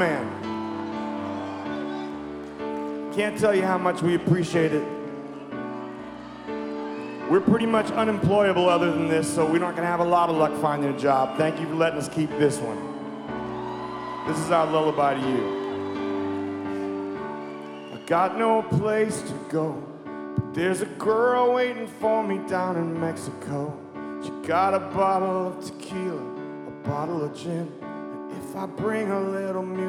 man. Can't tell you how much we appreciate it. We're pretty much unemployable other than this, so we're not gonna have a lot of luck finding a job. Thank you for letting us keep this one. This is our lullaby to you. I got no place to go, but there's a girl waiting for me down in Mexico. She got a bottle of tequila, a bottle of gin, and if I bring a little music,